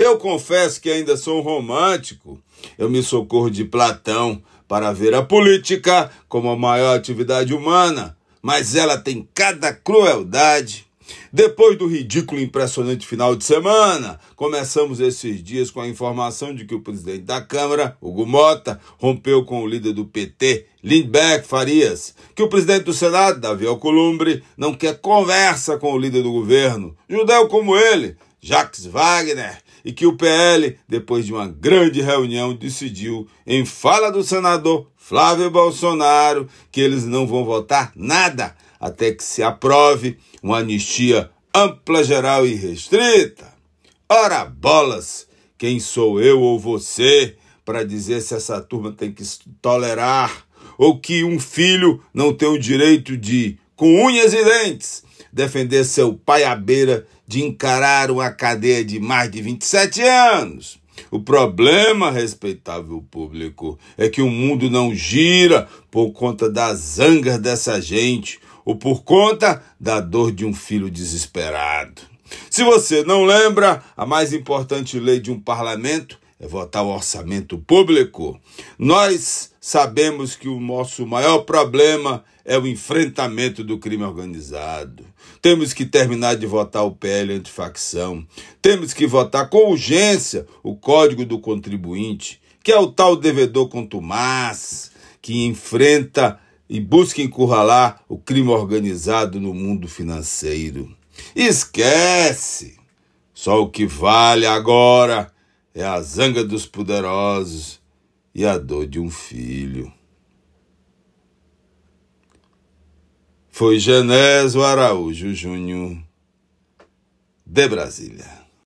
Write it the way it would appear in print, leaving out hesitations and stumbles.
Eu confesso que ainda sou um romântico. Eu me socorro de Platão para ver a política como a maior atividade humana, mas ela tem cada crueldade. Depois do ridículo e impressionante final de semana, começamos esses dias com a informação de que o presidente da Câmara, Hugo Mota, rompeu com o líder do PT, Lindbergh Farias, que o presidente do Senado, Davi Alcolumbre, não quer conversa com o líder do governo, judeu como ele, Jacques Wagner, e que o PL, depois de uma grande reunião, decidiu, em fala do senador Flávio Bolsonaro, que eles não vão votar nada até que se aprove uma anistia ampla, geral e restrita. Ora bolas, quem sou eu ou você para dizer se essa turma tem que se tolerar ou que um filho não tem o direito de, com unhas e dentes, defender seu pai à beira de encarar uma cadeia de mais de 27 anos. O problema, respeitável público, é que o mundo não gira por conta das zangas dessa gente ou por conta da dor de um filho desesperado. Se você não lembra, a mais importante lei de um parlamento é votar o orçamento público. Nós sabemos que o nosso maior problema é o enfrentamento do crime organizado. Temos que terminar de votar o PL antifacção. Temos que votar com urgência o Código do Contribuinte, que é o tal devedor contumaz, que enfrenta e busca encurralar o crime organizado no mundo financeiro. Esquece! Só o que vale agora é a zanga dos poderosos e a dor de um filho. Foi Genésio Araújo Júnior, de Brasília.